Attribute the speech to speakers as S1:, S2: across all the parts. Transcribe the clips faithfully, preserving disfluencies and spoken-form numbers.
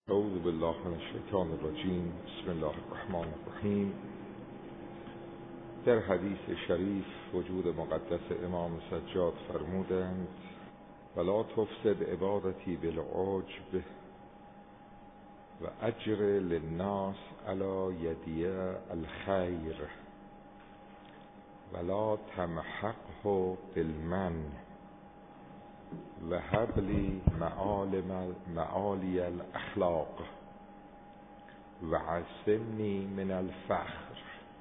S1: اعوذ بالله من الشیطان الرجیم. بسم الله الرحمن الرحیم. در حدیث شریف وجود مقدس امام سجاد فرمودند: ولا تفسد عبادتی بالعجب و اجر للناس علی یدی الخیر ولا تمحقه بالمن و هب لی معالی الاخلاق و عصمنی من الفخر.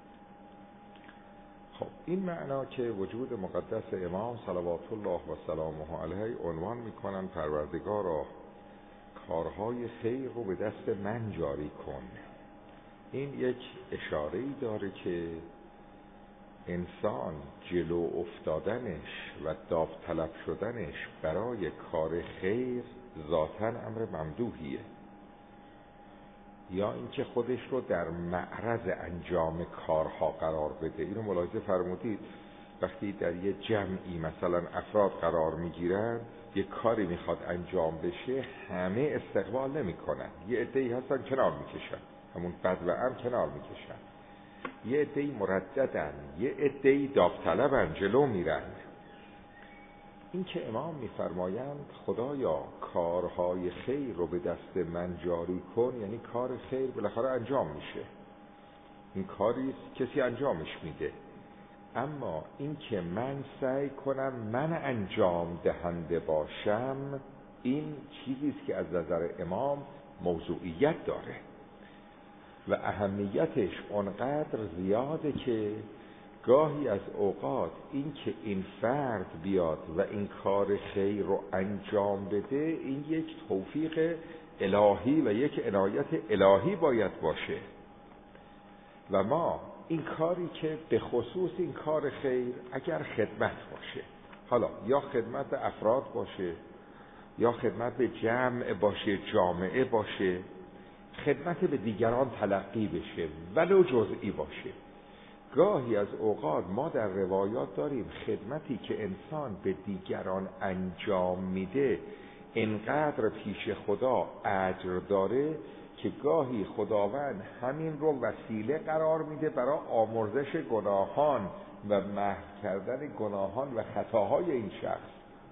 S1: خب این معنا که وجود مقدس امام صلوات الله و سلامه علیه عنوان میکنن پروردگارا کارهای خیر رو به دست من جاری کن. این یک اشاره‌ای داره که انسان جلو افتادنش و داوطلب شدنش برای کار خیر ذاتاً امر ممدوحیه، یا اینکه خودش رو در معرض انجام کارها قرار بده. اینو ملاحظه فرمودید وقتی در یه جمعی مثلا افراد قرار میگیرن یه کاری میخواد انجام بشه، همه استقبال نمیکنن. یه عده‌ای هستن کنار میکشن، همون بد و ام کنار میکشن. یه عده‌ای مرددن، یه عده‌ای داوطلبن، جلو میرن. این که امام میفرمایند خدایا کارهای خیر رو به دست من جاری کن، یعنی کار خیر بالاخره انجام میشه. این کاری کسی انجامش میده، اما این که من سعی کنم من انجام دهنده باشم، این چیزی است که از نظر امام موضوعیت داره و اهمیتش اونقدر زیاده که گاهی از اوقات این که این فرد بیاد و این کار خیر رو انجام بده، این یک توفیق الهی و یک عنایت الهی باید باشه. و ما این کاری که به خصوص این کار خیر اگر خدمت باشه، حالا یا خدمت به افراد باشه یا خدمت به جمع باشه، جامعه باشه، خدمت به دیگران تلقی بشه ولو جزئی باشه. گاهی از اوقات ما در روایات داریم خدمتی که انسان به دیگران انجام میده انقدر پیش خدا اجر داره که گاهی خداوند همین رو وسیله قرار میده برای آمرزش گناهان و محو کردن گناهان و خطاهای این شخص.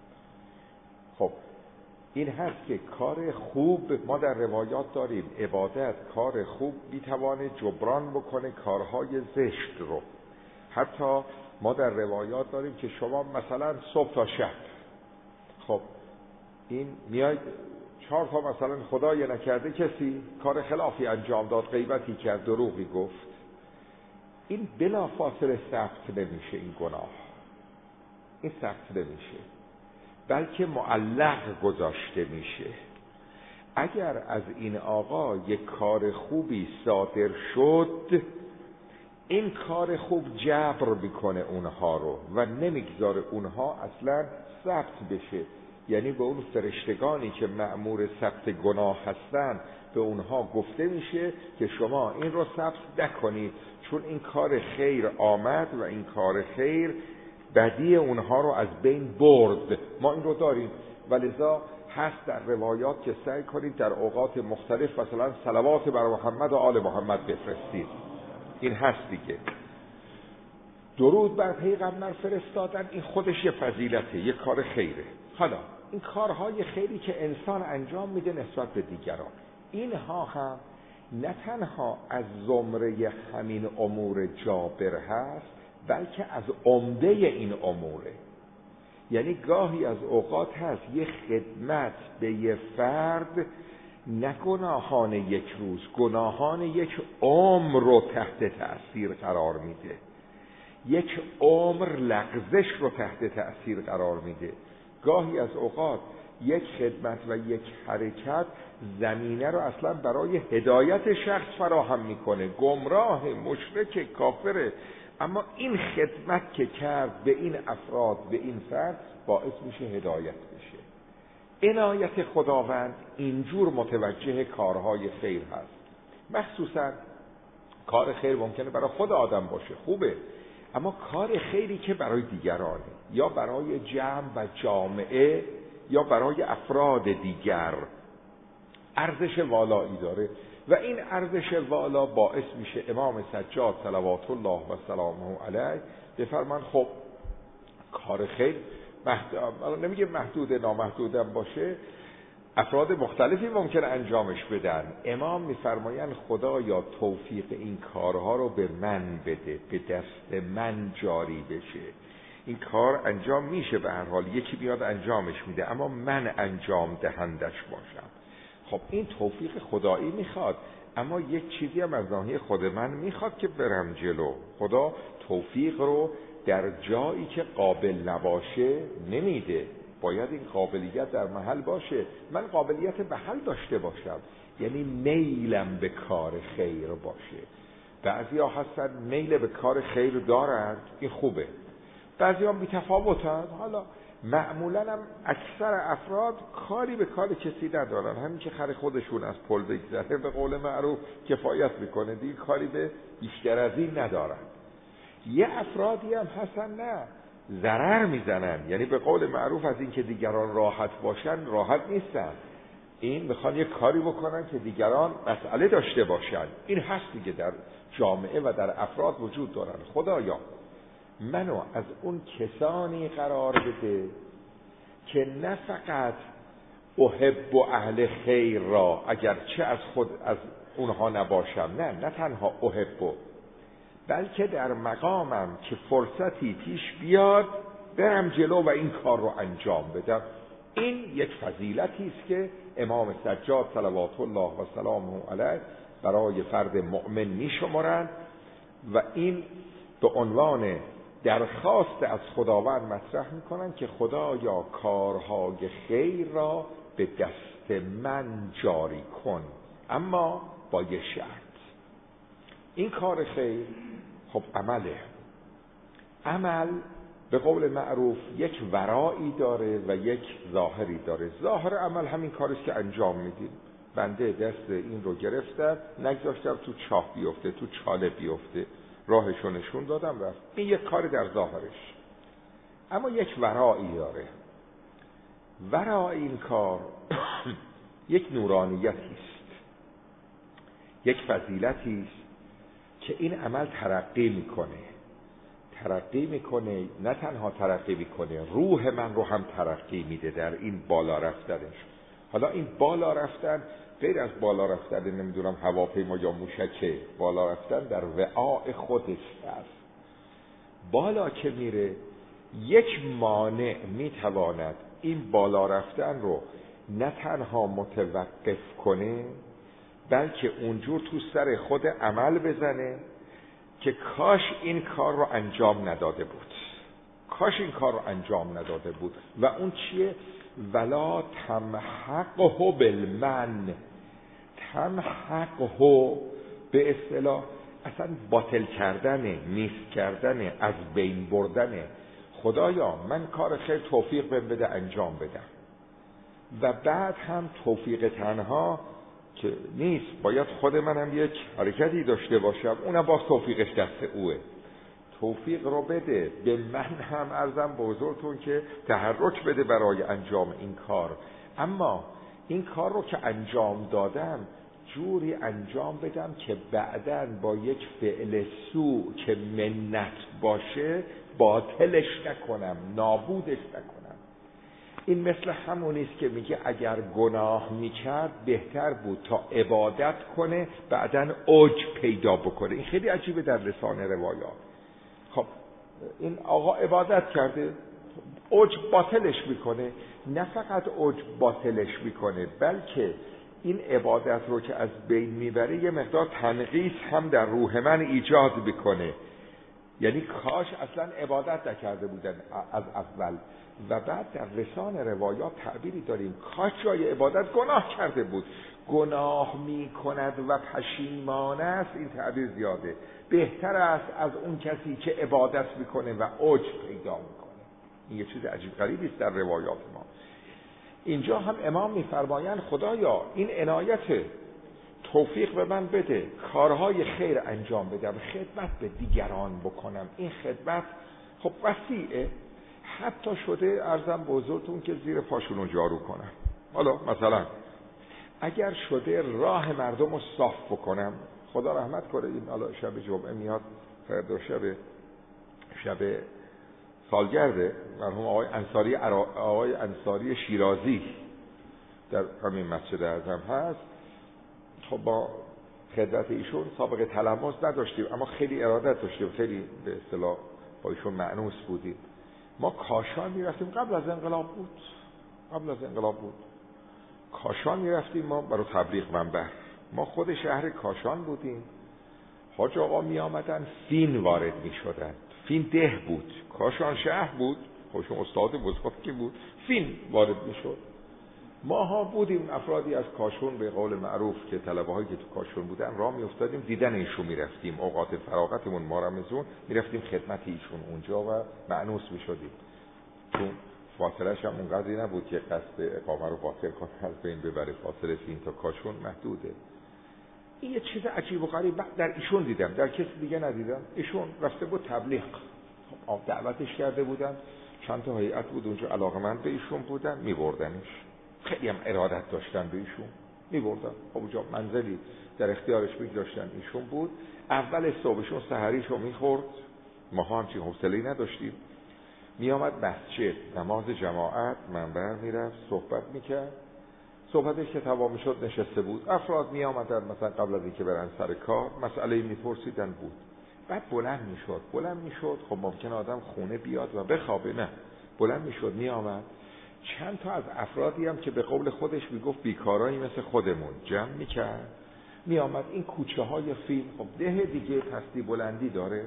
S1: خب این هست که کار خوب ما در روایات داریم، عبادت، کار خوب میتوانه جبران بکنه کارهای زشت رو. حتی ما در روایات داریم که شما مثلا صبح تا شب، خب این میاید چهار تا مثلا خدای نکرده کسی کار خلافی انجام داد، غیبتی کرد، دروغی گفت، این بلا فاصله ثبت نمیشه. این گناه این ثبت نمیشه، بلکه معلق گذاشته میشه. اگر از این آقا یک کار خوبی صادر شد، این کار خوب جبر میکنه اونها رو و نمیگذاره اونها اصلا ثبت بشه. یعنی به اون فرشتگانی که مأمور ثبت گناه هستن به اونها گفته میشه که شما این رو ثبت نکنید، چون این کار خیر آمد و این کار خیر بدی اونها رو از بین برد. ما این رو داریم و لذا هست در روایات که سعی کنید در اوقات مختلف مثلا صلوات بر محمد و آل محمد بفرستید. این هست دیگه. درود بر پیغمبر فرستادن این خودش یه فضیلته، یه کار خیره. حالا این کارهای خیری که انسان انجام میده نسبت به دیگران، اینها هم نه تنها از زمره همین امور جابر هست، بلکه از عمده این اموره. یعنی گاهی از اوقات هست یه خدمت به یه فرد نه گناهان یک روز، گناهان یک عمر رو تحت تأثیر قرار میده، یک عمر لغزش رو تحت تأثیر قرار میده. گاهی از اوقات یک خدمت و یک حرکت زمینه رو اصلا برای هدایت شخص فراهم میکنه، گمراه، مشرک، کافره، اما این خدمت که کرد به این افراد، به این فرد، باعث میشه هدایت بشه. عنایت خداوند اینجور متوجه کارهای خیر هست. مخصوصا کار خیر ممکنه برای خود آدم باشه، خوبه، اما کار خیری که برای دیگرانه یا برای جمع و جامعه یا برای افراد دیگر، ارزش والایی داره و این ارزش والا باعث میشه امام سجاد صلوات الله و سلامه علیه بفرمان خب کار خیر محدود، نمیگه محدود نامحدودم باشه، افراد مختلفی ممکن انجامش بدن. امام میفرمایند خدایا توفیق این کارها رو به من بده، به دست من جاری بشه. این کار انجام میشه، به هر حال یکی بیاد انجامش میده، اما من انجام دهندش باشم. خب این توفیق خدایی میخواد، اما یک چیزی هم از ناحیه خود من میخواد که برم جلو. خدا توفیق رو در جایی که قابل نباشه نمیده، باید این قابلیت در محل باشه. من قابلیت محل داشته باشم، یعنی میلم به کار خیر باشه. بعضی ها هستن میل به کار خیر دارند، این خوبه، بعضی ها بی تفاوتن. حالا معمولا هم اکثر افراد کاری به کار کسی ندارن، همین که خر خودشون از پل بگذره به قول معروف کفایت میکنه، دیگه کاری به بیشتر از این ندارن. یه افرادی هم هستن نه، ضرر میزنن، یعنی به قول معروف از این که دیگران راحت باشن راحت نیستن، این میخوان یه کاری بکنن که دیگران مسئله داشته باشن. این هست دیگه، در جامعه و در افراد وجود دارن. خدایا منو از اون کسانی قرار بده که نه فقط احب و اهل خیر را، اگرچه از خود از اونها نباشم، نه نه تنها احب، بلکه در مقامم که فرصتی پیش بیاد برم جلو و این کار رو انجام بدم. این یک فضیلتی است که امام سجاد صلوات الله و سلامه علیه برای فرد مؤمن میشمارند و این به عنوان درخواست از خداوند مطرح میکنن که خدایا کارهای خیر را به دست من جاری کن، اما با یه شرط. این کار خیر خب عمله. عمل به قول معروف یک ورایی داره و یک ظاهری داره. ظاهر عمل همین کاریست که انجام میدیم. بنده دست این رو گرفتم، نگذاشتم تو چاه بیفته، تو چاله بیفته، راهشو نشون دادم رفت. این یک کار در ظاهرش، اما یک ورایی داره. ورای این کار یک نورانیتی است، یک فضیلتی است که این عمل ترقی میکنه. ترقی میکنه، نه تنها ترقی میکنه، روح من رو هم ترقی میده در این بالا رفتنش. حالا این بالا رفتن غیر از بالا رفتن نمیدونم هواپیما یا موشکه، بالا رفتن در وعاء خودش هست. بالا که میره یک مانع میتواند این بالا رفتن رو نه تنها متوقف کنه، بلکه اونجور تو سر خود عمل بزنه که کاش این کار رو انجام نداده بود، کاش این کار رو انجام نداده بود. و اون چیه؟ ولا تمحقه بالمن. تمحقه به اصطلاح اصلا باطل کردنه، نیست کردنه، از بین بردنه. خدایا من کار خیر توفیق بهم بده انجام بدم. و بعد هم توفیق تنها که نیست، باید خود من هم یک حرکتی داشته باشم، اونم باز توفیقش دست اوه. توفیق رو بده به من هم، عرضم به حضورتون که تحرک بده برای انجام این کار. اما این کار رو که انجام دادم جوری انجام بدم که بعداً با یک فعل سوء که منت باشه باطلش نکنم، نابودش نکنم. این مثل همونیست که میگه اگر گناه میکرد بهتر بود تا عبادت کنه بعداً اوج پیدا بکنه. این خیلی عجیبه در لسان روایات. خب این آقا عبادت کرده، اوج باطلش میکنه. نه فقط اوج باطلش میکنه، بلکه این عبادت رو که از بین میبره یه مقدار تنقیص هم در روح من ایجاد میکنه. یعنی کاش اصلا عبادت نکرده بودن از اول. و بعد در لسان روایات تعبیری داریم کاش جای عبادت گناه کرده بود. گناه میکند و پشیمان است، این تعبیر زیاده. بهتر است از اون کسی که عبادت میکنه و اوج پیدا میکنه. این یه چیز عجیب غریبی است در روایات ما. اینجا هم امام میفرمایند خدایا این عنایت توفیق به من بده، کارهای خیر انجام بدم، خدمت به دیگران بکنم. این خدمت خب وسیعه، حتی شده عرضم به حضورتون که زیر پاشونو جارو کنم. حالا مثلا اگر شده راه مردم رو صاف بکنم، خدا رحمت کنه، این حالا شب جمعه میاد، فردا شب شب سالگرد مرحوم آقای انصاری عرا... آقای انصاری شیرازی در همین مسجد اعظم هست. خب با خدمت ایشون سابقه تلمس نداشتیم، اما خیلی ارادت داشتیم، خیلی به اصطلاح با ایشون مأنوس بودیم. ما کاشان میرفتیم، قبل از انقلاب بود قبل از انقلاب بود کاشان میرفتیم ما برای تبلیغ منبر. ما خود شهر کاشان بودیم. حاج آقا می آمدن فین وارد می شدن. فین ده بود، کاشان شهر بود، خوشون استاد بزرگی بود، فین وارد می شد. ماها بودیم افرادی از کاشون، به قول معروف که طلبه هایی که تو کاشون بودن راه می افتادیم، دیدن ایشون می رفتیم. اوقات فراغتمون ما رمضان می رفتیم خدمت ایشون اونجا و مأنوس می شدیم، چون فاصله‌اش هم اونقدری نبود که قصد اقامه رو باطل کنه، از بین ببره. فاصله فین تا کاشون محدوده. این یه چیز عجیب و غریب در ایشون دیدم، در کسی دیگه ندیدم. ایشون رفته بود تبلیغ، خب دعوتش کرده بودن، چند تا هیئت بود اونجا علاقمند به ایشون بودن، میبردنش. خیلی هم ارادت داشتن به ایشون، میبردن. خب اونجا منزلی در اختیارش میگذاشتن ایشون بود. اول صبحشون سحریشو میخورد، ما همچین حوصله‌ای نداشتیم. میامد مسجد، نماز جماعت، منبر میرفت، صحبت میکرد. صحبتش که تمام میشد نشسته بود. افراد می آمدن مثلا قبل از اینکه برن سر کار مسئله میپرسیدن بود، بعد بلند میشد بلند میشد خب ممکن آدم خونه بیاد و بخوابه، نه، بلند میشد می آمد. چند تا از افرادی هم که به قول خودش میگفت بیکارایی مثل خودمون جمع میکرد، می آمد. این کوچه های فیل خب ده دیگه پستی بلندی داره.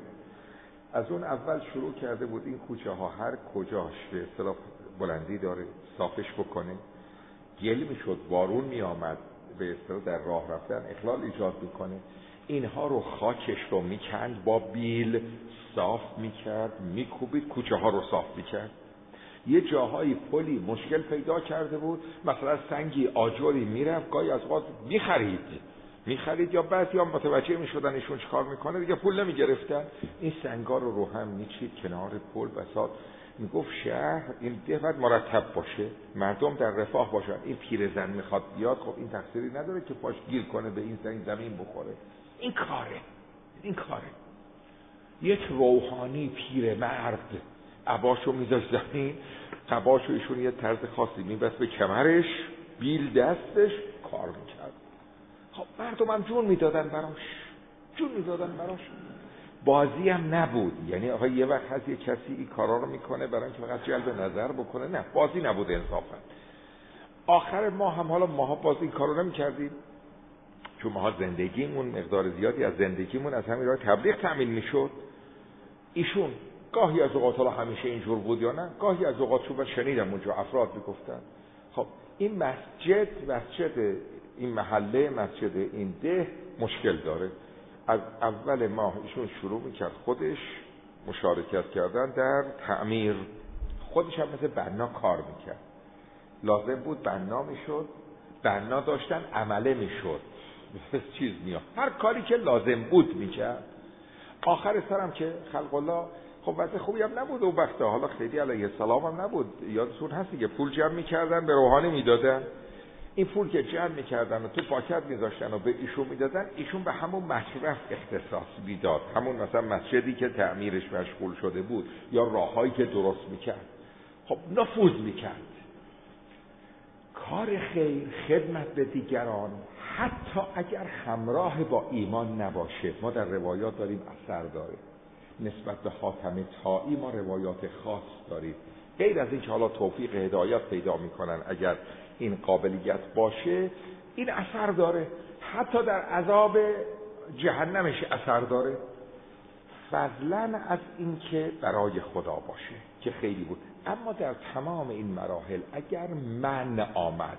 S1: از اون اول شروع کرده بود این کوچه ها هر کجاش به اصطلاح بلندی داره صافش بکنه. گل میشد، بارون می آمد، به اصطلاح در راه رفتن اخلال ایجاد میکنه. اینها رو خاکش رو میکند، با بیل صاف میکرد، میکوبید، کوچه ها رو صاف میکرد. یه جاهای پلی مشکل پیدا کرده بود، مثلا سنگی آجری میرفت، گاهی از اوقات میخرید میخرید یا بعضی هم متوجه میشدن ایشون چیکار میکنه، دیگه پول نمیگرفتن. این سنگا رو رو هم میچید کنار پل. بساط میگفت شهر این ده باید مرتب باشه، مردم در رفاه باشن. این پیرزن میخواد بیاد، خب این تقصیری نداره که پاش گیر کنه به این زمین زمین بخوره. این کاره این کاره یک روحانی پیرمرد عباشو میذاشت زمین، عباشو ایشون یه طرز خاصی میبست به کمرش، بیل دستش، کار میکرد. خب مردم هم جون میدادن براش جون میدادن براش بازی هم نبود. یعنی آقا یه وقت هست یه کسی این کارا رو میکنه برای اینکه فقط جلب نظر بکنه، نه، بازی نبود انصافا. آخر ما هم، حالا ماها باز این کارو نمیکردیم چون ماها زندگیمون مقدار زیادی از زندگیمون از همین راه تبلیغ تامین میشد. ایشون گاهی از اوقات، حالا همیشه اینجور بود یا نه، گاهی از اوقات شو شنیدم اونجا افراد میگفتن خب این مسجد مسجد این محله، مسجد این ده مشکل داره. از اول ماه ایشون شروع میکرد خودش مشارکت کردن در تعمیر. خودش هم مثل بنا کار میکرد، لازم بود بنا میشد، بنا داشتن عمله میشد، چیز میاد، هر کاری که لازم بود میکرد. آخر سرم که خلق الله خب وضع خوبی هم نبود اون وقتا، حالا خیلی علیه السلام هم نبود، یادتون هستی که پول جمع میکردن به روحانی میدادن. این پول که جمع میکردن و تو پاکت میذاشتن و به ایشون میدادن، ایشون به همون مصرف اختصاص میداد، همون مثلا مسجدی که تعمیرش مشغول شده بود یا راههایی که درست میکرد، خب نفوذ میکرد. کار خیر، خدمت به دیگران، حتی اگر همراه با ایمان نباشه، ما در روایات داریم اثر داره. نسبت به حاتم طایی ما روایات خاص داریم، غیر از این که حالا توفیق هدایت پیدا میکنن اگر این قابلیت باشه، این اثر داره. حتی در عذاب جهنمش اثر داره، فضلا از این که برای خدا باشه که خیلی بود. اما در تمام این مراحل اگر من آمد،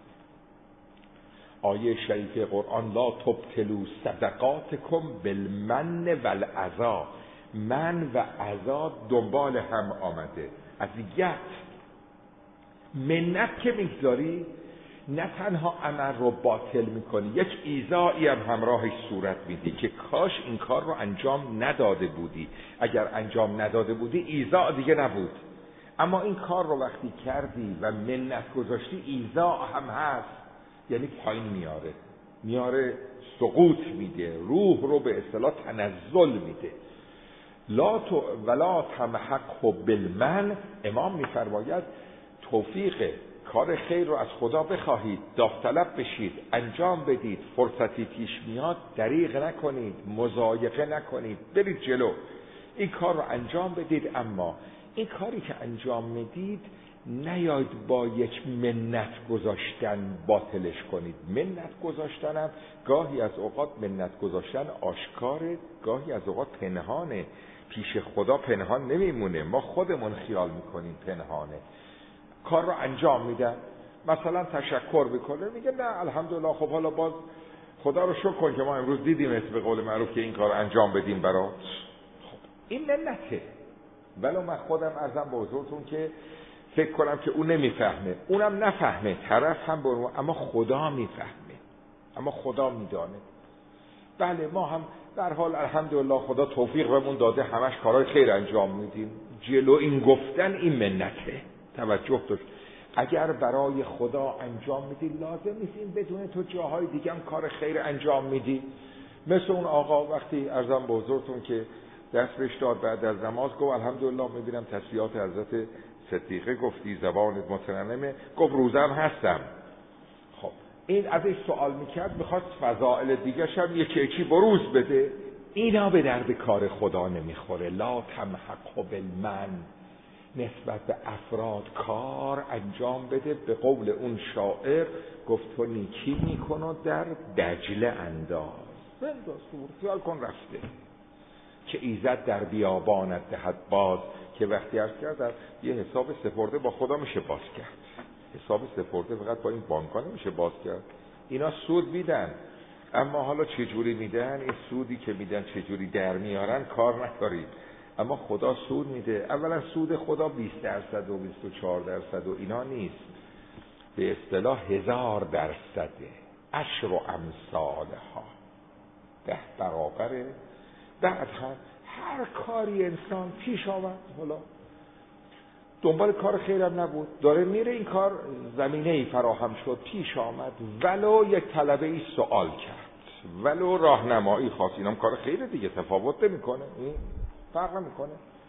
S1: آیه شریف قرآن لا تبطلوا صدقاتکم بالمن والعذا، من و عذا دنبال هم آمده. اذیت، منت که میگذاری نه تنها عمل رو باطل میکنی، یک ایذایی هم همراهش صورت میدی که کاش این کار رو انجام نداده بودی. اگر انجام نداده بودی ایذا دیگه نبود، اما این کار رو وقتی کردی و منت گذاشتی ایذا هم هست. یعنی پایین میاره میاره سقوط میده، روح رو به اصطلاح تنزل میده. لا تو ولا تمحقه بالمن، امام میفرماید توفیق کار خیر رو از خدا بخواهید، داوطلب بشید، انجام بدید، فرصتی پیش میاد دریغ نکنید، مضایقه نکنید، برید جلو، این کار رو انجام بدید. اما این کاری که انجام میدید نیاید با یک منت گذاشتن باطلش کنید. منت گذاشتنم گاهی از اوقات منت گذاشتن آشکاره، گاهی از اوقات پنهانه. پیش خدا پنهان نمیمونه، ما خودمون خیال میکنیم پنهانه. کار رو انجام میدن، مثلا تشکر بکنه، میگه نه الحمدلله، خب حالا باز خدا رو شکر کن که ما امروز دیدیم اسم به قول معروف که این کار رو انجام بدیم برات. خب این منته. ولو من خودم ارزم به حضورتون که فکر کنم که اون نمیفهمه، اونم نفهمه، طرف هم برو، اما خدا میفهمه، اما خدا میدانه. بله ما هم در حال الحمدلله خدا توفیق بهمون داده، همش کارهای خیر انجام میدیم. جلو این گفتن این منته. توجه داشت، اگر برای خدا انجام میدی لازم نیست این بدون تو جاهای دیگه هم کار خیر انجام میدی. مثل اون آقا وقتی ارزم به حضورتون که دست بهش داد بعد از نماز، گفت الحمدلله میبینم تسبیحات حضرت صدیقه گفتی، زبانت مترنمه، گفت روزم هستم. خب این ازش سوال میکرد، میخواست فضائل دیگه هم یکی یکی بروز بده. اینا به درد کار خدا نمیخوره. لا تمحقه بالمن، نسبت به افراد کار انجام بده. به قول اون شاعر گفت تو نیکی میکن و در دجله انداز، بنداز تو، خیال کن رفته که ایزد در بیابانت دهد باز. که وقتی عرض کردم یه حساب سپرده با خدا میشه باز کرد، حساب سپرده فقط با این بانک‌ها نمیشه باز کرد. اینا سود میدن، اما حالا چجوری میدن، این سودی که میدن چجوری در میارن کار نکارید. اما خدا سود میده. اولا سود خدا بیست درصد و بیست و چهار درصد و اینا نیست، به اصطلاح هزار درصده، عشر و امثالها، ده برابره. بعد هم هر کاری انسان پیش آمد، حالا دنبال کار خیرم نبود، داره میره، این کار زمینه ای فراهم شد، پیش آمد، ولو یک طلبه ای سوال کرد، ولو راهنمایی خواست، اینم کار خیره دیگه، تفاوت نمیکنه، این فرق نمیکنه.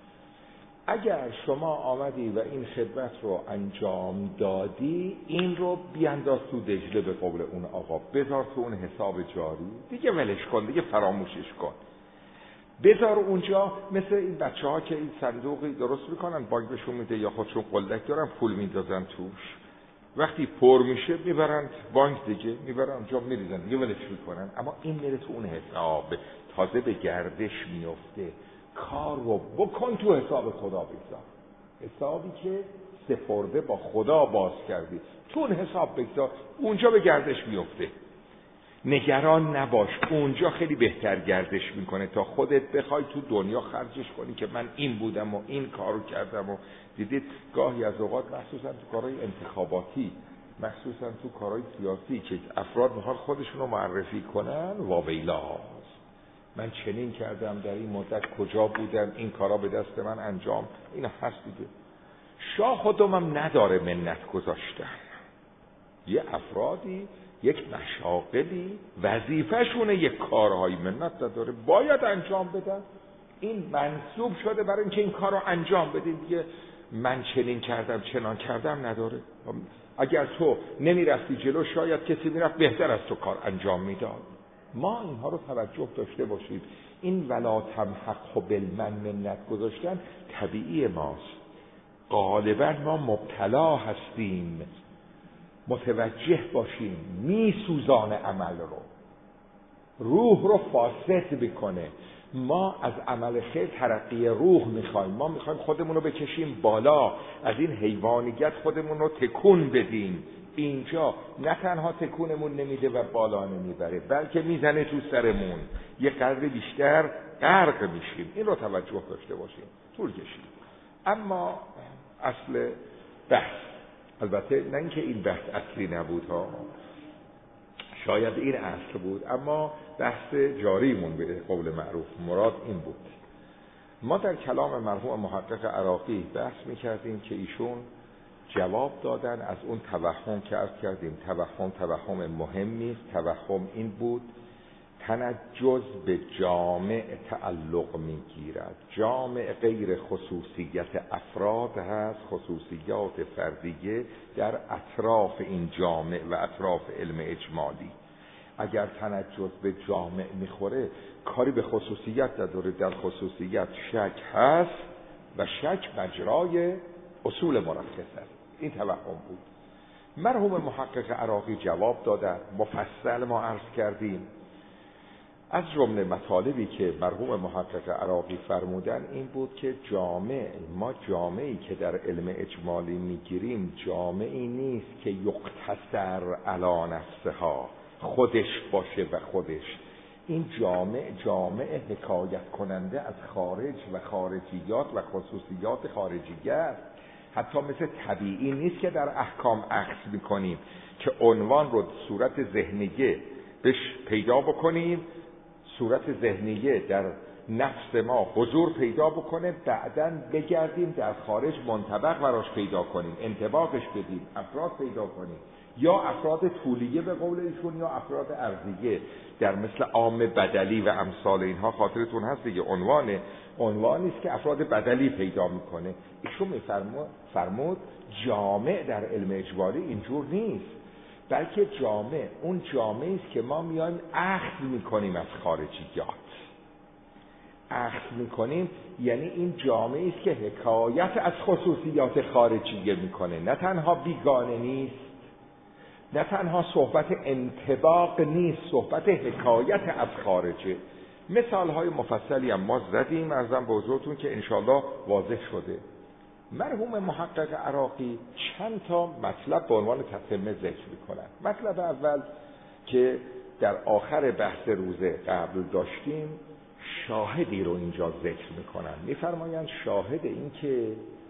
S1: اگر شما آمدی و این خدمت رو انجام دادی، این رو بیانداز تو دجله، به قول اون آقا، بذار تو اون حساب جاری، دیگه ولش کن، دیگه فراموشش کن، بذار اونجا. مثل این بچه ها که این صندوقی درست میکنن، بانک بهشون میده یا خودشون قلدک دارن پول میندازن توش، وقتی پر میشه میبرن بانک دیگه، میبرن اونجا میریزن دیگه، ولش میکنن. اما این میره تو اون حساب، تازه به گردش میفته. کار رو بکن تو حساب خدا بگذار، حسابی که سپرده با خدا باز کردی تو اون حساب بگذار، اونجا به گردش میفته. نگران نباش، اونجا خیلی بهتر گردش میکنه تا خودت بخوای تو دنیا خرجش کنی که من این بودم و این کارو کردم. و دیدید گاهی از اوقات مخصوصا تو کارهای انتخاباتی، مخصوصا تو کارهای سیاسی که افراد میخوان خودشون رو معرفی کنن، واویلاست من چنین کردم، در این مدت کجا بودم، این کارا به دست من انجام، این هست دیگه. شاه و دمم نداره منت گذاشتن. یه افرادی یک مشاغلی وظیفه‌شونه یک کارهای منت نداره، باید انجام بدن. این منصوب شده برای اینکه این کار رو انجام بدین دیگه. من چنین کردم چنان کردم نداره. اگر تو نمیرفتی جلو، شاید کسی میرفت بهتر از تو کار انجام میداد. ما اینها رو توجه داشته باشید. این ولا تمحقه بالمن، منت گذاشتن طبیعی ماست. غالبا ما مبتلا هستیم، متوجه باشیم، میسوزان عمل رو، روح رو فاسد بکنه. ما از عمل خیر ترقی روح میخوایم، ما میخوایم خودمون رو بکشیم بالا، از این حیوانیت خودمون رو تکون بدیم. اینجا نه تنها تکونمون نمیده و بالا نمیبره، بلکه میزنه تو سرمون، یه قدر بیشتر غرق میشیم. این رو توجه داشته باشیم. طول کشید. اما اصل بحث، البته نه اینکه این بحث اصلی نبود ها، شاید این اصل بود، اما بحث جاریمون به قول معروف مراد این بود. ما در کلام مرحوم محقق عراقی بحث میکردیم که ایشون جواب دادن از اون توهم که عرض کردیم. توهم توهم مهمی است. توهم این بود تنجز به جامع تعلق میگیرد. جامع غیر خصوصیت افراد هست، خصوصیات فردیه در اطراف این جامع و اطراف علم اجمالی. اگر تنجز به جامع میخوره کاری به خصوصیت نداره، در خصوصیت شک هست و شک مجرای اصول مرخص است. این توهم بود. مرحوم محقق عراقی جواب دادن، مفصل ما عرض کردیم. از جمله مطالبی که مرحوم محقق عراقی فرمودن این بود که جامع، ما جامعی که در علم اجمالی میگیریم جامعی نیست که یقتصر علی نفسها، خودش باشه و خودش. این جامع جامع حکایت کننده از خارج و خارجیات و خصوصیات خارجیه است. حتی مثل طبیعی نیست که در احکام اخذ میکنیم که عنوان رو صورت ذهنیه بهش پیدا بکنیم، صورت ذهنیه در نفس ما حضور پیدا بکنه، بعداً بگردیم در خارج منطبق براش پیدا کنیم، انطباقش بدیم، افراد پیدا کنیم، یا افراد طولیه به قول ایشون یا افراد ارضیه در مثل عام بدلی و امثال اینها. خاطرتون هست دیگه عنوان عنوانی است که افراد بدلی پیدا میکنه. ایشون میفرمود فرمود جامع در علم اجمالی اینجور نیست، بلکه جامع اون جامعی است که ما میایم اخذ میکنیم از خارجیات. اخذ میکنیم یعنی این جامعی است که حکایت از خصوصیات خارجیه میکنه، نه تنها بیگانه نیست، نه تنها صحبت انطباق نیست، صحبت حکایت از خارجه. مثال های مفصلی هم ما زدیم، عرضم به حضورتون که انشاءالله واضح شده. مرحوم محقق عراقی چند تا مطلب به عنوان تتمه ذکر میکنن. مطلب اول که در آخر بحث روز قبل داشتیم، شاهدی رو اینجا ذکر میکنن. میفرمایند شاهد این که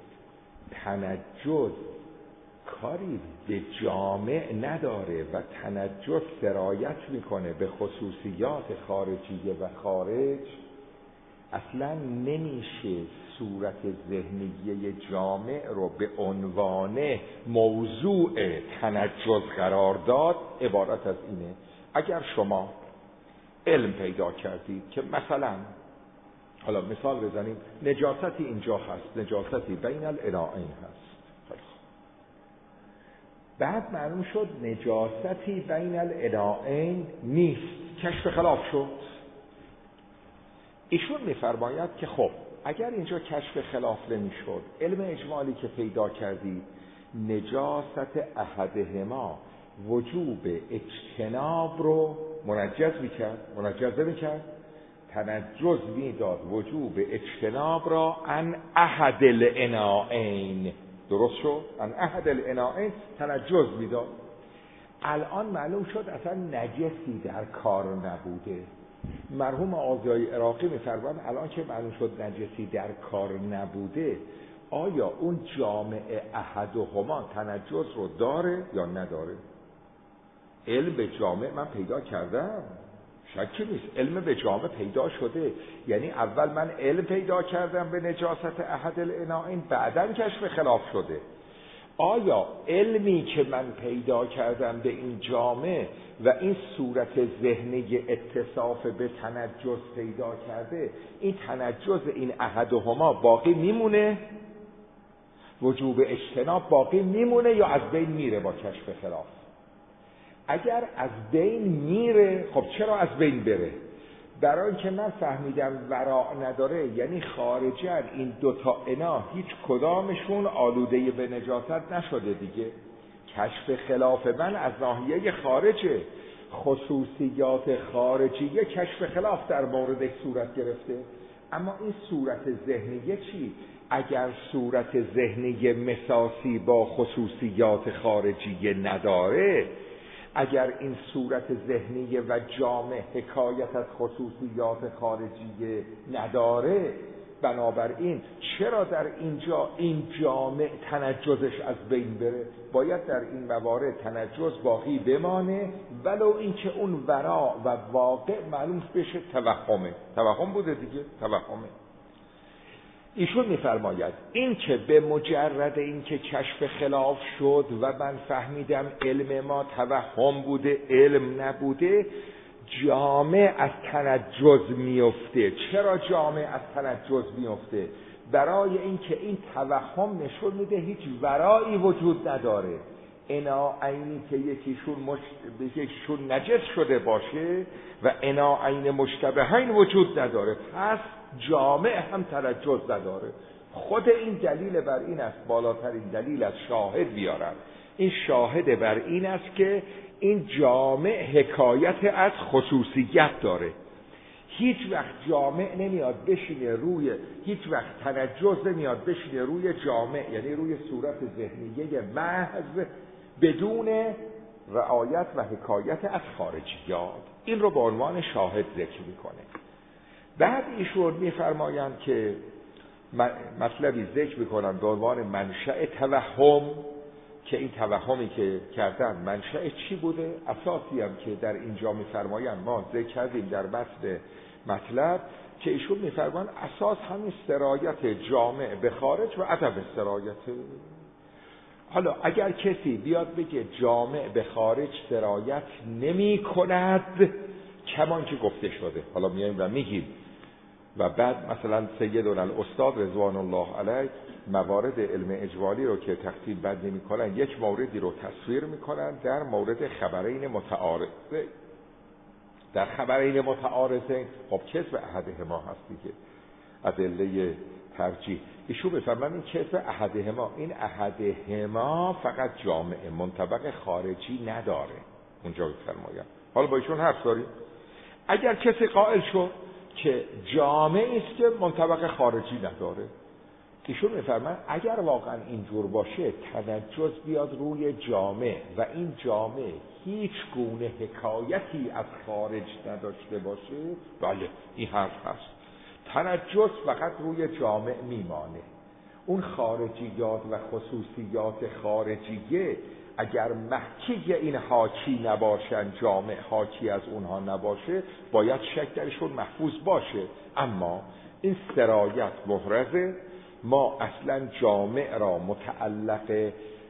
S1: تنجز کاری به جامع نداره و تنجز سرایت میکنه به خصوصیات خارجیه و خارج، اصلا نمیشه صورت ذهنیه جامع رو به عنوان موضوع تنجز قرار داد. عبارت از اینه اگر شما علم پیدا کردید که مثلا، حالا مثال بزنیم، نجاستی اینجا هست، نجاستی بین الاناءین هست، بعد معلوم شد نجاستی بین الاناءین نیست، کشف خلاف شد. ایشون میفرماید که خب اگر اینجا کشف خلاف نمیشد، علم اجمالی که پیدا کردید نجاست احدهما وجوب اجتناب رو منجز میکرد، منجز میکرد، تنجز میداد وجوب اجتناب را ان احد الاناءین، درست شد؟ ان احد الاناءین تنجز میداد. الان معلوم شد اصلا نجسی در کار نبوده. مرحوم آزیای عراقی میفرمایند الان که معلوم شد نجسی در کار نبوده، آیا اون جامع احدهما تنجس رو داره یا نداره؟ علم به جامع من پیدا کردم، شکی نیست، علم به جامع پیدا شده. یعنی اول من علم پیدا کردم به نجاست احد الاناءین، بعداً کشف خلاف شده. آیا علمی که من پیدا کردم به این جامع و این صورت ذهنی اتصاف به تنجس پیدا کرده، این تنجس این احدهما باقی میمونه؟ وجوب اجتناب باقی میمونه یا از بین میره با کشف خلاف؟ اگر از بین میره، خب چرا از بین بره؟ برای اینکه من فهمیدم وراء نداره، یعنی خارجن این دوتا انا هیچ کدامشون آلوده به نجاست نشده دیگه. کشف خلاف من از ناحیه خارجه، خصوصیات خارجیه کشف خلاف در مورد صورت گرفته. اما این صورت ذهنیه چی؟ اگر صورت ذهنی مساسی با خصوصیات خارجیه نداره، اگر این صورت ذهنی و جامع حکایت از خصوصیات خارجیه نداره، بنابراین چرا در اینجا این جامع تنجزش از بین بره؟ باید در این موارد تنجز باقی بمانه، ولو اینکه اون وراء و واقع معلوم بشه توهمه. توهم بوده دیگه، توهمه. ایشون میفرماید این که به مجرد این که کشف خلاف شد و من فهمیدم علم ما توهم بوده، علم نبوده، جامع از تنجز میفته. چرا جامع از تنجز میفته؟ برای اینکه این توهم نشون میده هیچ ورایی وجود نداره. انا عینی که یکیشون مش... یکیشون نجس شده باشه و انا عین مشتبهین وجود نداره، پس جامع هم تنجس نداره. خود این دلیل بر این است، بالاترین دلیل از شاهد بیارن. این شاهد بر این است که این جامع حکایت از خصوصیت داره. هیچ وقت جامع نمیاد بشینه روی، هیچ وقت تنجس نمیاد بشینه روی جامع، یعنی روی صورت ذهنیه محض، بدون رعایت و حکایت از خارجیات. این رو به عنوان شاهد ذکر میکنه. بعد ایشون میفرمایند که مطلبی ذکر میکنن به عنوان منشأ توهم، که این توهمی که کردن منشأ چی بوده؟ اساسی هم که در اینجا میفرمایند ما ذکر کردیم در متن مطلب، که ایشون میفرمایند اساس همین سرایت جامع به خارج و عدم سرایت. حالا اگر کسی بیاد بگه جامع به خارج سرایت نمی کند، کمان که گفته شده، حالا میایم و میگیم و بعد مثلا سیدنا الاستاد رضوان الله علیه موارد علم اجمالی رو که تقسیم بند نمی کنن، یک موردی رو تصویر میکنن در مورد خبرین متعارضه. در خبرین متعارضه خب کسب احدهما هست دیگه، ادله ترجیح. ایشون بفرمایند این کسب احدهما، این احدهما فقط جامع منطبق خارجی نداره. اونجا بفرمایند. حالا با ایشون حرف داریم. اگر کسی قائل شد که جامعی است که منطبق خارجی نداره، ایشون میفرمایند اگر واقعا اینجور باشه، تنجس بیاد روی جامع و این جامع هیچ گونه حکایتی از خارج نداشته باشه، بله این حرف هست. تنجس فقط روی جامع میمانه. اون خارجیات و خصوصیات خارجیه اگر محکی این حاکی نباشن، جامع حاکی از اونها نباشه، باید شک درشون محفوظ باشه. اما این سرایت محرزه، ما اصلا جامع را متعلق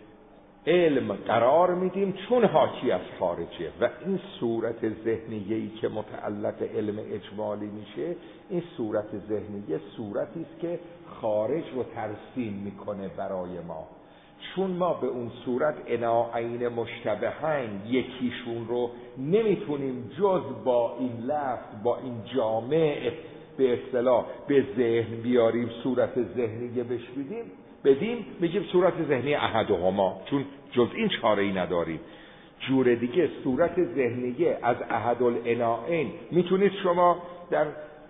S1: علم قرار میدیم چون حاکی از خارجه، و این صورت ذهنیه‌ای که متعلق علم اجمالی میشه، این صورت ذهنیه صورتی است که خارج رو ترسیم میکنه برای ما. چون ما به اون صورت انا عین مشتبهین یکیشون رو نمیتونیم جز با این لفظ، با این جامع به اصطلاح به ذهن بیاریم، صورت ذهنیه بش بدیم بدیم میگیم صورت ذهنی احدهما، چون جز این چاره ای نداریم. جور دیگه صورت ذهنیه از احدالعناین میتونید شما در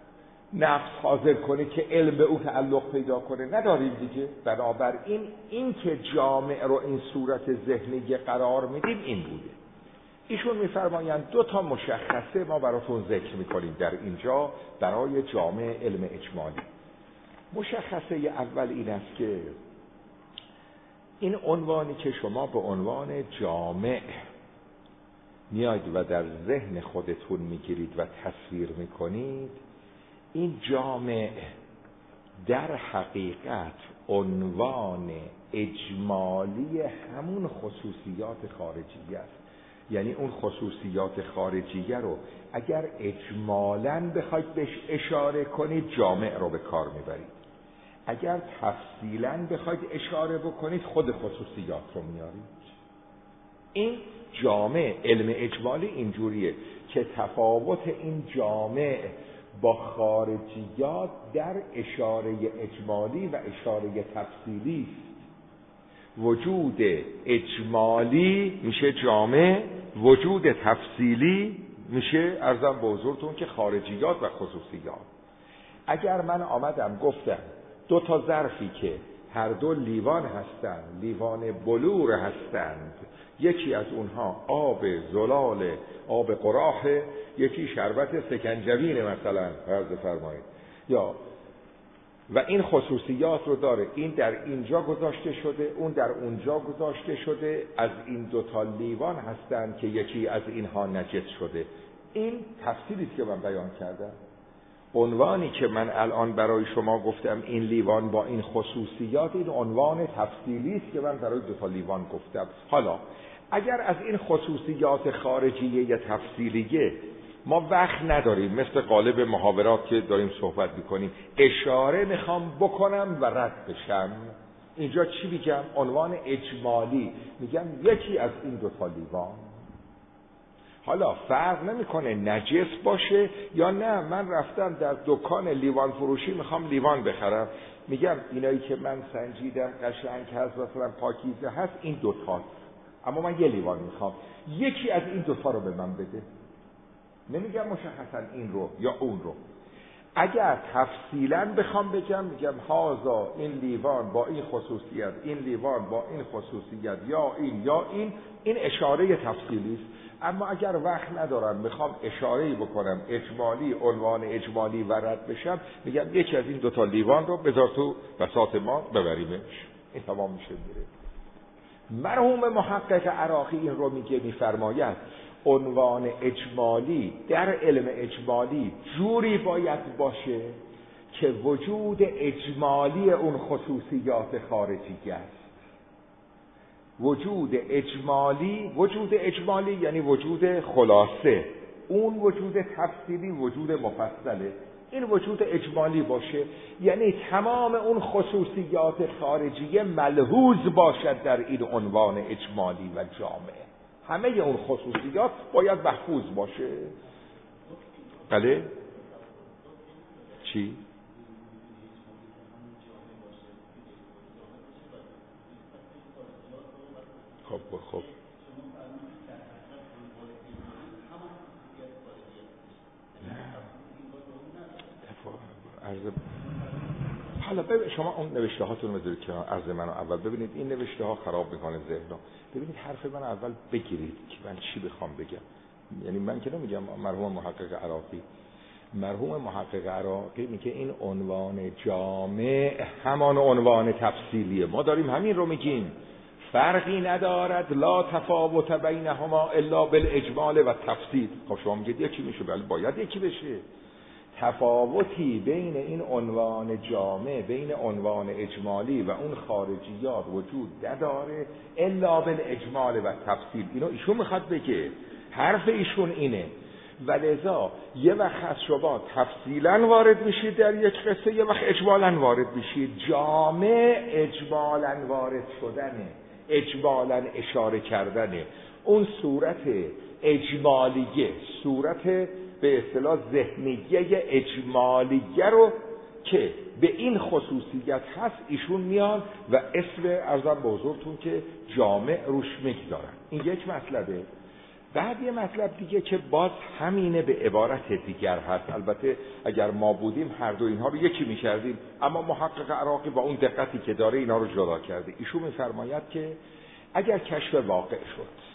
S1: نفس حاضر کنید که علم به او تعلق پیدا کنه، نداریم دیگه. بنابراین این که جامع رو این صورت ذهنیه قرار میدیم این بوده. ایشون میفرمایند دو تا مشخصه ما براتون ذکر میکنیم در اینجا برای جامع علم اجمالی. مشخصه اول این است که این عنوانی که شما به عنوان جامع میاید و در ذهن خودتون میگیرید و تصویر میکنید، این جامع در حقیقت عنوان اجمالی همون خصوصیات خارجیه است. یعنی اون خصوصیات خارجیه رو اگر اجمالاً بخواید بهش اشاره کنید، جامع رو به کار میبرید. اگر تفصیلاً بخواید اشاره بکنید، خود خصوصیات رو میارید. این جامع علم اجمالی اینجوریه که تفاوت این جامع با خارجیات در اشاره اجمالی و اشاره تفصیلی است. وجود اجمالی میشه جامع، وجود تفصیلی میشه عرضم به حضورتون که خارجیات و خصوصیات. اگر من آمدم گفتم دو تا ظرفی که هر دو لیوان هستند، لیوان بلور هستند، یکی از اونها آب زلال آب قراح، یکی شربت سکنجبین مثلا فرض فرمایید، یا و این خصوصیات رو داره، این در اینجا گذاشته شده، اون در اونجا گذاشته شده، از این دو تا لیوان هستند که یکی از اینها نجس شده. این تفصیلی که من بیان کردم. عنوانی که من الان برای شما گفتم این لیوان با این خصوصیات، این عنوان تفصیلی است که من برای دو تا لیوان گفتم. حالا اگر از این خصوصیات خارجیه یا تفصیلیه ما وقت نداریم، مثل قالب محاورات که داریم صحبت میکنیم، اشاره میخوام بکنم و رد بشم، اینجا چی میگم؟ عنوان اجمالی میگم یکی از این دو تا لیوان. حالا فرق نمیکنه نجس باشه یا نه، من رفتم در دکان لیوان فروشی میخوام لیوان بخرم، میگم اینایی که من سنجیدم قشنگ هست مثلا پاکیزه هست این دوتاست، اما من یه لیوان میخوام، یکی از این دوتا رو به من بده. نمیگم مشخصا این رو یا اون رو. اگر تفصیلا بخوام بگم میگم هازا این لیوان با این خصوصیت، این لیوان با این خصوصیت، یا این یا این، این اشاره تفصیلی است. اما اگر وقت ندارم میخوام اشاره‌ای بکنم اجمالی، عنوان اجمالی و رد بشم، میگم یکی از این دوتا لیوان رو بذار تو بساط ما ببریمش، این تمام میشه میره. مرحوم محقق عراقی این رو میگه، میفرماید عنوان اجمالی در علم اجمالی جوری باید باشه که وجود اجمالی اون خصوصیات خارجی است. وجود اجمالی، وجود اجمالی یعنی وجود خلاصه، اون وجود تفصیلی وجود مفصله. این وجود اجمالی باشه یعنی تمام اون خصوصیات خارجی ملحوظ باشد در این عنوان اجمالی و جامع. همه اون خصوصیات باید محفوظ باشه. بله؟ چی؟ خب خب عرض حالا ببین شما اون نوشته هاتون رو بذارید که عرض منو اول ببینید، این نوشته ها خراب میکنه ذهنو. ببینید حرف من اول بگیرید که من چی بخوام بگم. یعنی من که نمیگم مرحوم محقق عراقی، مرحوم محقق عراقی میگه این عنوان جامع همان عنوان تفصیلیه. ما داریم همین رو میگیم، فرقی ندارد، لا تفاوت بینهما الا بالاجمال و تفصیل. خب شما میگید یکی میشه، ولی باید یکی بشه. تفاوتی بین این عنوان جامع، بین عنوان اجمالی و اون خارجیات وجود نداره الا بالاجمال و تفصیل. اینو ایشون میخواد بگه، حرف ایشون اینه. ولذا یه وقت از شما تفصیلا وارد میشید در یک قصه، یه وقت اجمالا وارد میشید. جامع اجمالا وارد شدنه، اجمالا اشاره کردنه. اون صورت اجمالیه، صورت به اصطلاح ذهنیه اجمالیه رو که به این خصوصیت هست ایشون میان و اسم ارزم به حضورتون که جامع روش میگذارن. این یک مطلبه. بعد یه مطلب دیگه که باز همینه به عبارت دیگر هست. البته اگر ما بودیم هر دو اینها رو یکی میکردیم، اما محقق عراقی با اون دقتی که داره اینا رو جدا کرده. ایشون میفرماید که اگر کشف واقع شد،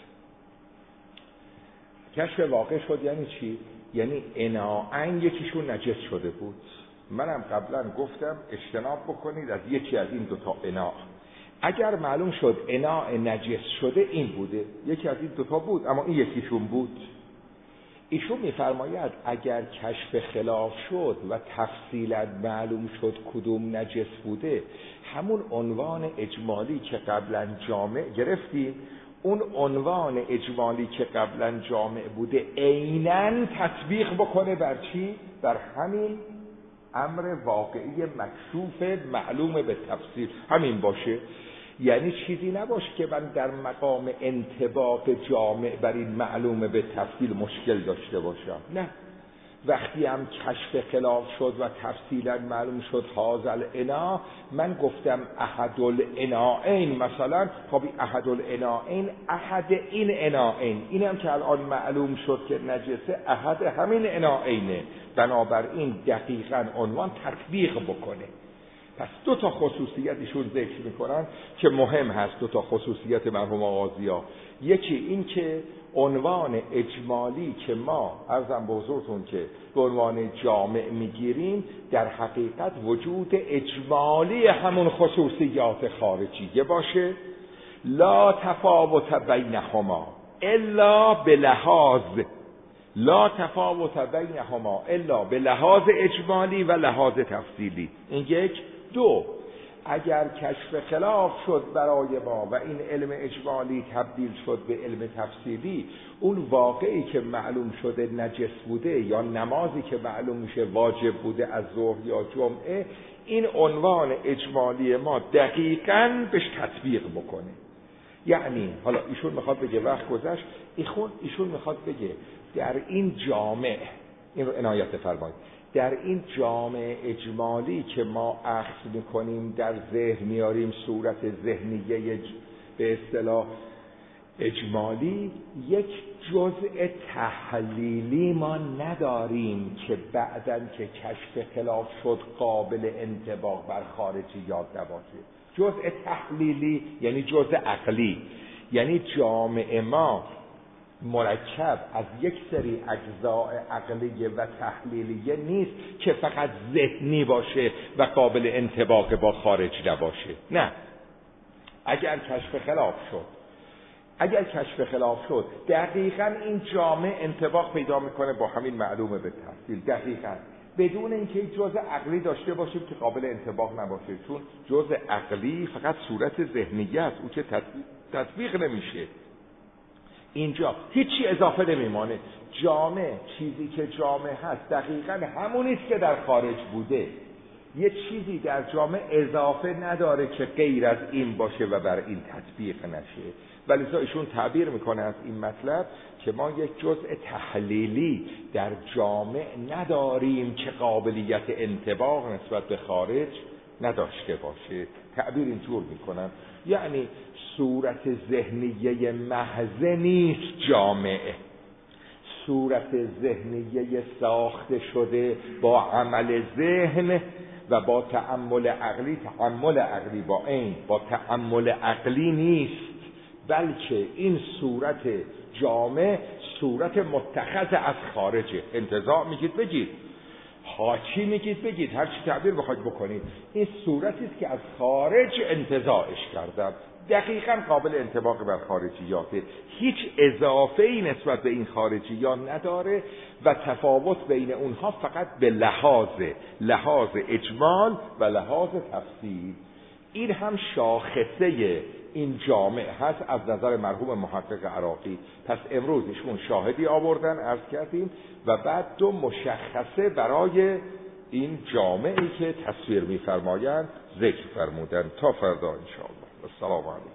S1: کشف واقع شد یعنی چی؟ یعنی اناعن یکیشون نجس شده بود. منم قبلا گفتم اجتناب بکنید از یکی از این دوتا اناع. اگر معلوم شد اناع نجس شده این بوده، یکی از این دوتا بود اما این یکیشون بود، ایشون میفرماید اگر کشف خلاف شد و تفصیلا معلوم شد کدوم نجس بوده، همون عنوان اجمالی که قبلا جامع گرفتیم، اون عنوان اجمالی که قبلا جامع بوده عیناً تطبیق بکنه بر چی؟ بر همین امر واقعی مکشوف معلوم به تفصیل، همین باشه. یعنی چیزی نباشه که من در مقام انطباق جامع بر این معلوم به تفصیل مشکل داشته باشم. نه، وقتی هم کشف خلاف شد و تفصیلا معلوم شد حاضر انا، من گفتم احد الاناین مثلا، خب احد الاناین احد این اناین، این هم که الان معلوم شد که نجسه احد همین اناینه، بنابراین دقیقاً عنوان تطبیق بکنه. پس دو تا خصوصیت ایشون ذکر میکنن که مهم هست، دو تا خصوصیت مرحوم آغازی‌ها. یکی این که عنوان اجمالی که ما عرضم به حضورتون که به عنوان جامع میگیریم، در حقیقت وجود اجمالی همون خصوصیات خارجیه باشه، لا تفاوت بینهما الا بلحاظ لا تفاوت بینهما الا به لحاظ اجمالی و لحاظ تفصیلی. این یک. دو، اگر کشف خلاف شد برای ما و این علم اجمالی تبدیل شد به علم تفصیلی، اون واقعی که معلوم شده نجس بوده یا نمازی که معلوم میشه واجب بوده از ظهر یا جمعه، این عنوان اجمالی ما دقیقاً بهش تطبیق بکنه. یعنی حالا ایشون میخواد بگه وقت گذشت، ایشون ایشون میخواد بگه در این جامع، این رو عنایت فرمایید، در این جامع اجمالی که ما اخذ میکنیم در ذهن میاریم صورت ذهنیه به اصطلاح اجمالی، یک جزء تحلیلی ما نداریم که بعدن که کشف خلاف شد قابل انطباق بر خارجیات نباشه. جزء تحلیلی یعنی جزء عقلی، یعنی جامع ما مرکب از یک سری اجزاء عقلیه و تحلیلیه نیست که فقط ذهنی باشه و قابل انطباق با خارج نباشه. نه، اگر کشف خلاف شد اگر کشف خلاف شد دقیقاً این جامع انطباق پیدا میکنه با همین معلومه به تفصیل، دقیقاً بدون اینکه جزء عقلی داشته باشیم که قابل انطباق نباشه، چون جزء عقلی فقط صورت ذهنیه است، اون که تطبیق نمیشه. اینجا هیچی اضافه نمیمانه. جامع، چیزی که جامع هست دقیقاً همونیست که در خارج بوده. یه چیزی در جامع اضافه نداره که غیر از این باشه و بر این تطبیق نشه. ولی ایشون تعبیر میکنه از این مطلب که ما یک جزء تحلیلی در جامع نداریم که قابلیت انطباق نسبت به خارج نداشته باشه. تعبیر اینطور میکنن، یعنی صورت ذهنیه محض نیست جامعه، صورت ذهنیه ساخته شده با عمل ذهن و با تأمل عقلی. تأمل عقلی با این با تأمل عقلی نیست، بلکه این صورت جامع صورت متخذ از خارجه. انتزاع میگید بگید، حاکی میگید بگید، هر چی تعبیر بخواید بکنید، این صورتی است که از خارج انتزاعش کردن، دقیقاً قابل انطباق بر خارجیاته، هیچ اضافه‌ای نسبت به این خارجیات نداره و تفاوت بین اونها فقط به لحاظ لحاظ اجمال و لحاظ تفصیل. این هم شاخصه این جامع هست از نظر مرحوم محقق عراقی. پس امروز ایشون شاهدی آوردن، عرض کردیم، و بعد دو مشخصه برای این جامعی که تصویر می‌فرمایند ذکر فرمودن. تا فردا ان شاء الله. السلام علیکم.